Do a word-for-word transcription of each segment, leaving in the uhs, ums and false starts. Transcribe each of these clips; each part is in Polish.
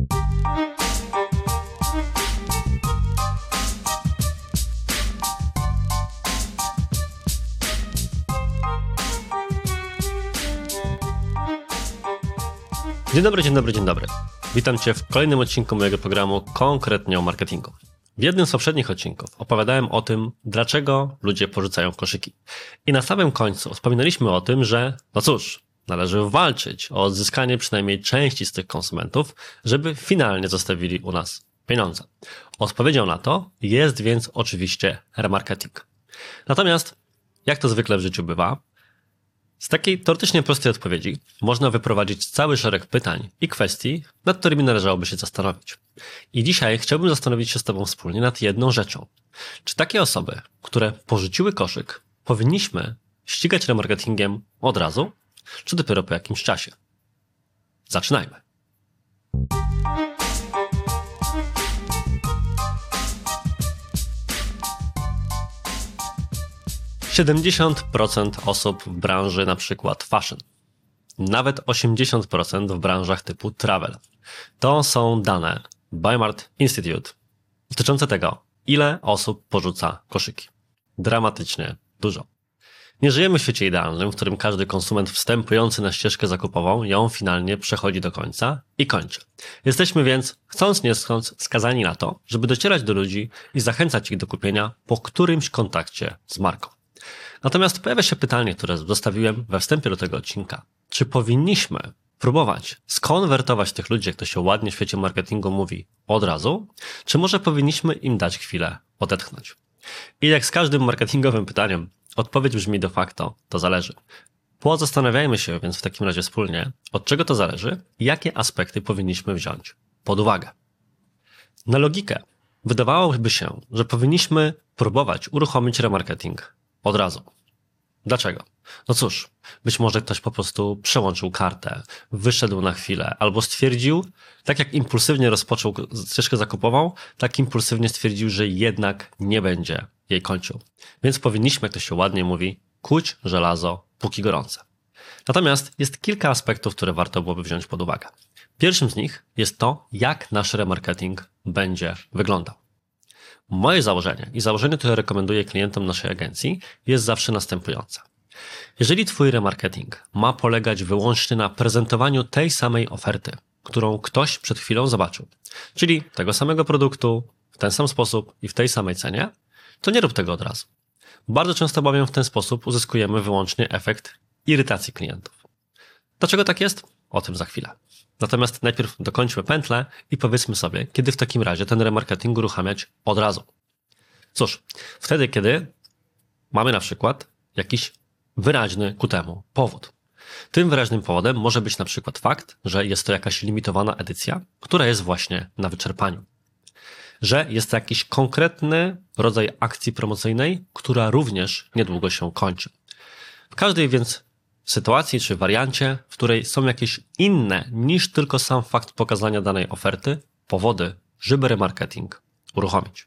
Dzień dobry, dzień dobry, dzień dobry. Witam Cię w kolejnym odcinku mojego programu konkretnie o marketingu. W jednym z poprzednich odcinków opowiadałem o tym, dlaczego ludzie porzucają koszyki. I na samym końcu wspominaliśmy o tym, że no cóż, należy walczyć o odzyskanie przynajmniej części z tych konsumentów, żeby finalnie zostawili u nas pieniądze. Odpowiedzią na to jest więc oczywiście remarketing. Natomiast, jak to zwykle w życiu bywa, z takiej teoretycznie prostej odpowiedzi można wyprowadzić cały szereg pytań i kwestii, nad którymi należałoby się zastanowić. I dzisiaj chciałbym zastanowić się z Tobą wspólnie nad jedną rzeczą. Czy takie osoby, które porzuciły koszyk, powinniśmy ścigać remarketingiem od razu, czy dopiero po jakimś czasie? Zaczynajmy. siedemdziesiąt procent osób w branży na przykład fashion, nawet osiemdziesiąt procent w branżach typu travel. To są dane Buymarkt Institute dotyczące tego, ile osób porzuca koszyki. Dramatycznie dużo. Nie żyjemy w świecie idealnym, w którym każdy konsument wstępujący na ścieżkę zakupową ją finalnie przechodzi do końca i kończy. Jesteśmy więc, chcąc nie chcąc, skazani na to, żeby docierać do ludzi i zachęcać ich do kupienia po którymś kontakcie z marką. Natomiast pojawia się pytanie, które zostawiłem we wstępie do tego odcinka. Czy powinniśmy próbować skonwertować tych ludzi, jak to się ładnie w świecie marketingu mówi, od razu? Czy może powinniśmy im dać chwilę odetchnąć? I jak z każdym marketingowym pytaniem, odpowiedź brzmi de facto, to zależy. Pozastanawiajmy się więc w takim razie wspólnie, od czego to zależy i jakie aspekty powinniśmy wziąć pod uwagę. Na logikę wydawałoby się, że powinniśmy próbować uruchomić remarketing od razu. Dlaczego? No cóż, być może ktoś po prostu przełączył kartę, wyszedł na chwilę, albo stwierdził, tak jak impulsywnie rozpoczął ścieżkę zakupową, tak impulsywnie stwierdził, że jednak nie będzie jej kończył. Więc powinniśmy, jak to się ładnie mówi, kuć żelazo póki gorące. Natomiast jest kilka aspektów, które warto byłoby wziąć pod uwagę. Pierwszym z nich jest to, jak nasz remarketing będzie wyglądał. Moje założenie i założenie, które rekomenduję klientom naszej agencji, jest zawsze następujące. Jeżeli Twój remarketing ma polegać wyłącznie na prezentowaniu tej samej oferty, którą ktoś przed chwilą zobaczył, czyli tego samego produktu, w ten sam sposób i w tej samej cenie, to nie rób tego od razu. Bardzo często bowiem w ten sposób uzyskujemy wyłącznie efekt irytacji klientów. Dlaczego tak jest? O tym za chwilę. Natomiast najpierw dokończmy pętlę i powiedzmy sobie, kiedy w takim razie ten remarketing uruchamiać od razu. Cóż, wtedy, kiedy mamy na przykład jakiś wyraźny ku temu powód. Tym wyraźnym powodem może być na przykład fakt, że jest to jakaś limitowana edycja, która jest właśnie na wyczerpaniu. Że jest to jakiś konkretny rodzaj akcji promocyjnej, która również niedługo się kończy. W każdej więc sytuacji czy wariancie, w której są jakieś inne niż tylko sam fakt pokazania danej oferty, powody, żeby remarketing uruchomić.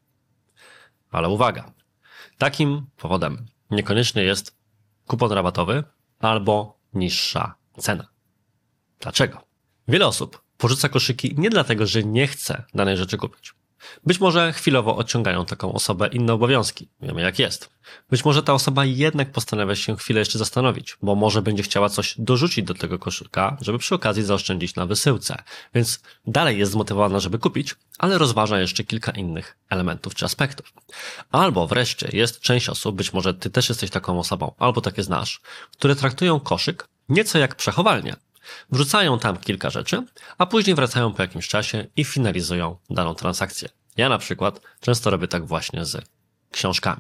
Ale uwaga, takim powodem niekoniecznie jest kupon rabatowy albo niższa cena. Dlaczego? Wiele osób porzuca koszyki nie dlatego, że nie chce danej rzeczy kupić. Być może chwilowo odciągają taką osobę inne obowiązki. Wiemy jak jest. Być może ta osoba jednak postanawia się chwilę jeszcze zastanowić, bo może będzie chciała coś dorzucić do tego koszyka, żeby przy okazji zaoszczędzić na wysyłce. Więc dalej jest zmotywowana, żeby kupić, ale rozważa jeszcze kilka innych elementów czy aspektów. Albo wreszcie jest część osób, być może ty też jesteś taką osobą, albo takie znasz, które traktują koszyk nieco jak przechowalnię. Wrzucają tam kilka rzeczy, a później wracają po jakimś czasie i finalizują daną transakcję. Ja na przykład często robię tak właśnie z książkami.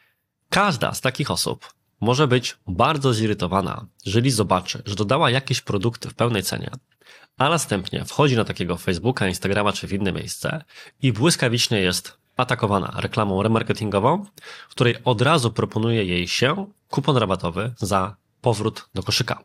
Każda z takich osób może być bardzo zirytowana, jeżeli zobaczy, że dodała jakieś produkty w pełnej cenie, a następnie wchodzi na takiego Facebooka, Instagrama czy w inne miejsce i błyskawicznie jest atakowana reklamą remarketingową, w której od razu proponuje jej się kupon rabatowy za powrót do koszyka.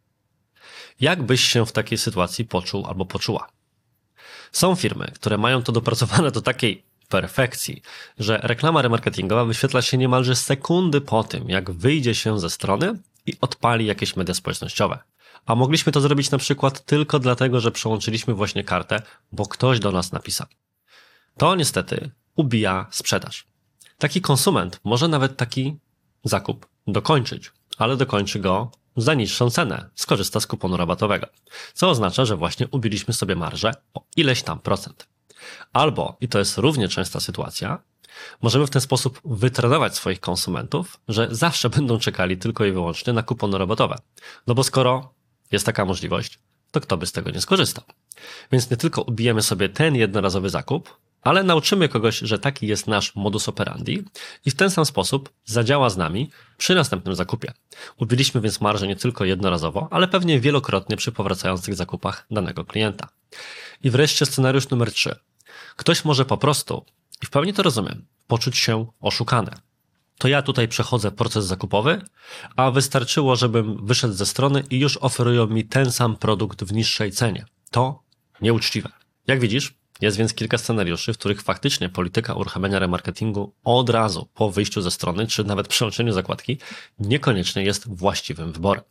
Jak byś się w takiej sytuacji poczuł albo poczuła? Są firmy, które mają to dopracowane do takiej perfekcji, że reklama remarketingowa wyświetla się niemalże sekundy po tym, jak wyjdzie się ze strony i odpali jakieś media społecznościowe. A mogliśmy to zrobić na przykład tylko dlatego, że przełączyliśmy właśnie kartę, bo ktoś do nas napisał. To niestety ubija sprzedaż. Taki konsument może nawet taki zakup dokończyć, ale dokończy go za niższą cenę, skorzysta z kuponu rabatowego, co oznacza, że właśnie ubiliśmy sobie marżę o ileś tam procent. Albo, i to jest równie częsta sytuacja, możemy w ten sposób wytrenować swoich konsumentów, że zawsze będą czekali tylko i wyłącznie na kupony rabatowe. No bo skoro jest taka możliwość, to kto by z tego nie skorzystał? Więc nie tylko ubijemy sobie ten jednorazowy zakup, ale nauczymy kogoś, że taki jest nasz modus operandi i w ten sam sposób zadziała z nami przy następnym zakupie. Ubiliśmy więc marżę nie tylko jednorazowo, ale pewnie wielokrotnie przy powracających zakupach danego klienta. I wreszcie scenariusz numer trzy. Ktoś może po prostu, i w pełni to rozumiem, poczuć się oszukany. To ja tutaj przechodzę proces zakupowy, a wystarczyło, żebym wyszedł ze strony i już oferują mi ten sam produkt w niższej cenie. To nieuczciwe. Jak widzisz, jest więc kilka scenariuszy, w których faktycznie polityka uruchamiania remarketingu od razu po wyjściu ze strony, czy nawet przełączeniu zakładki, niekoniecznie jest właściwym wyborem.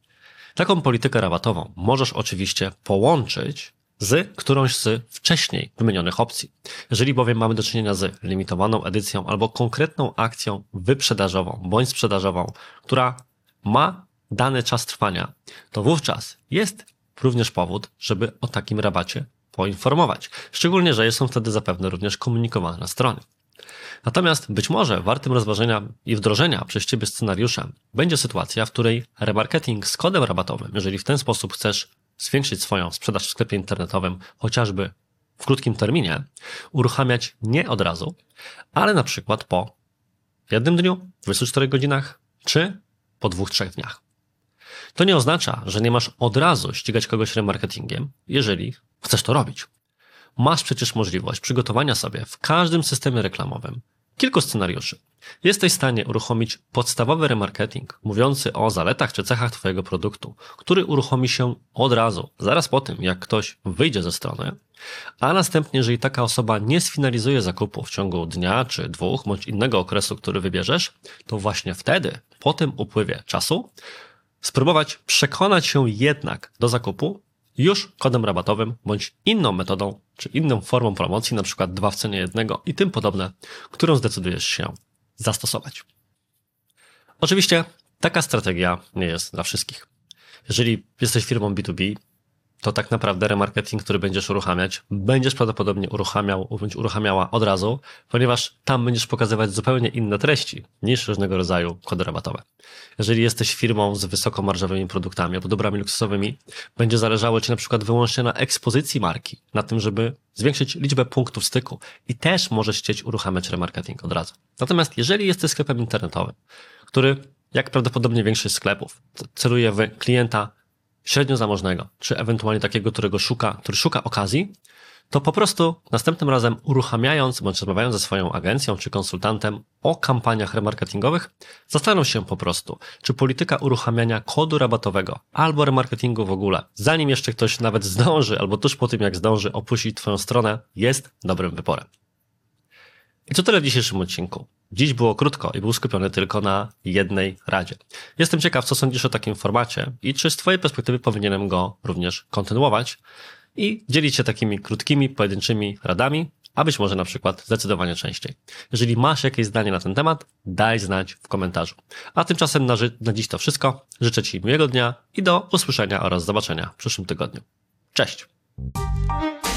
Taką politykę rabatową możesz oczywiście połączyć z którąś z wcześniej wymienionych opcji. Jeżeli bowiem mamy do czynienia z limitowaną edycją albo konkretną akcją wyprzedażową bądź sprzedażową, która ma dany czas trwania, to wówczas jest również powód, żeby o takim rabacie poinformować. Szczególnie, że są wtedy zapewne również komunikowane na stronie. Natomiast być może wartym rozważenia i wdrożenia przez Ciebie scenariusza będzie sytuacja, w której remarketing z kodem rabatowym, jeżeli w ten sposób chcesz zwiększyć swoją sprzedaż w sklepie internetowym, chociażby w krótkim terminie, uruchamiać nie od razu, ale na przykład po jednym dniu, dwudziestu czterech godzinach, czy po dwóch, trzech dniach. To nie oznacza, że nie masz od razu ścigać kogoś remarketingiem, jeżeli chcesz to robić. Masz przecież możliwość przygotowania sobie w każdym systemie reklamowym kilku scenariuszy. Jesteś w stanie uruchomić podstawowy remarketing mówiący o zaletach czy cechach Twojego produktu, który uruchomi się od razu, zaraz po tym, jak ktoś wyjdzie ze strony, a następnie, jeżeli taka osoba nie sfinalizuje zakupu w ciągu dnia czy dwóch, bądź innego okresu, który wybierzesz, to właśnie wtedy, po tym upływie czasu, spróbować przekonać się jednak do zakupu już kodem rabatowym, bądź inną metodą, czy inną formą promocji, na przykład dwa w cenie jednego i tym podobne, którą zdecydujesz się zastosować. Oczywiście taka strategia nie jest dla wszystkich. Jeżeli jesteś firmą B dwa B, to tak naprawdę remarketing, który będziesz uruchamiać, będziesz prawdopodobnie uruchamiał bądź uruchamiała od razu, ponieważ tam będziesz pokazywać zupełnie inne treści niż różnego rodzaju kody rabatowe. Jeżeli jesteś firmą z wysokomarżowymi produktami albo dobrami luksusowymi, będzie zależało Ci na przykład wyłącznie na ekspozycji marki, na tym, żeby zwiększyć liczbę punktów styku i też możesz chcieć uruchamiać remarketing od razu. Natomiast jeżeli jesteś sklepem internetowym, który, jak prawdopodobnie większość sklepów, celuje w klienta średnio zamożnego, czy ewentualnie takiego, którego szuka, który szuka okazji, to po prostu następnym razem uruchamiając, bądź rozmawiając ze swoją agencją czy konsultantem o kampaniach remarketingowych, zastanów się po prostu, czy polityka uruchamiania kodu rabatowego albo remarketingu w ogóle, zanim jeszcze ktoś nawet zdąży, albo tuż po tym jak zdąży opuścić Twoją stronę, jest dobrym wyborem. I to tyle w dzisiejszym odcinku. Dziś było krótko i był skupiony tylko na jednej radzie. Jestem ciekaw, co sądzisz o takim formacie i czy z Twojej perspektywy powinienem go również kontynuować i dzielić się takimi krótkimi, pojedynczymi radami, a być może na przykład zdecydowanie częściej. Jeżeli masz jakieś zdanie na ten temat, daj znać w komentarzu. A tymczasem na, ży- na dziś to wszystko. Życzę Ci miłego dnia i do usłyszenia oraz zobaczenia w przyszłym tygodniu. Cześć!